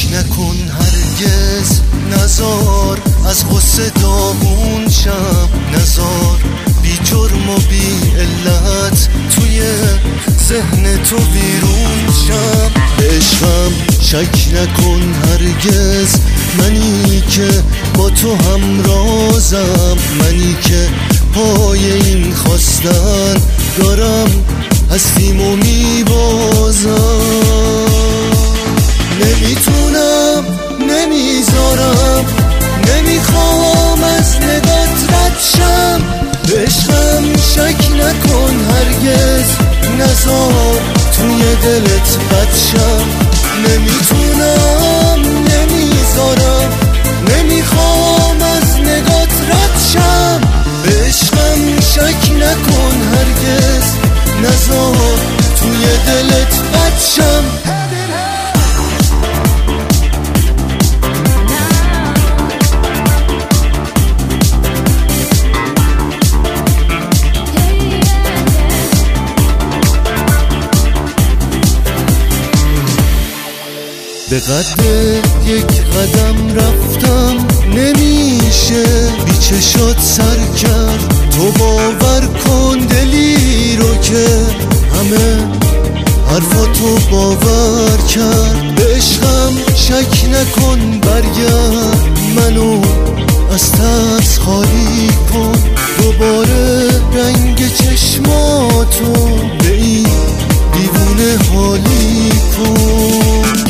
نکن هرگز، نزار از غصه داغون شم، نزار بی جرم و بی علت توی ذهن تو ویرون شم. به عشقم شک نکن هرگز، منی که با تو همرازم، منی که پای این خواستن دارم هستیم و میبازم. نمیتونم نمیذارم، نمیخوام از نگات رد شم. به عشقم شک نکن هرگز، نزار توی دلت بد شم. نمیتونم نمیذارم، نمیخوام از نگات رد شم. به عشقم شک نکن هرگز، نزار توی دلت بد شم. به قد یک قدم رفتم نمیشه بی چشات سر کرد. تو باور کن دلی رو که همه حرفاتو باور کرد. به عشقم شک نکن برگرد، منو از ترس خالی کن. دوباره رنگ چشماتو به این دیوونه حالی کن.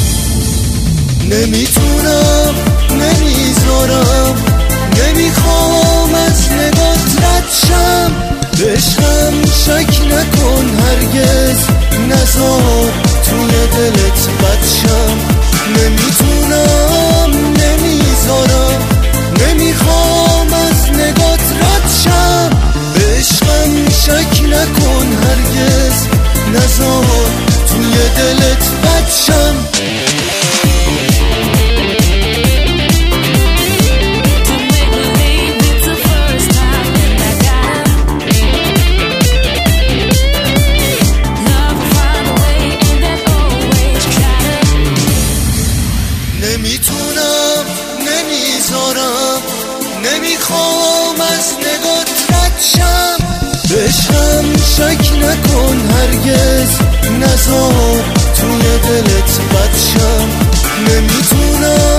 نمیتونم نمیذارم، نمیخوام از نگات رد شم. به عشقم شک نکن هرگز، نزار توی دلت بد شم. نمیتونم نمیذارم، نمیخوام از نگات رد شم. به عشقم شک نکن هرگز، نزار توی دلت بد شم. نمیتونم نمیذارم، نمیخوام از نگات رد شم. به عشقم شک نکن هرگز، نزار توی دلت بد شم. نمیتونم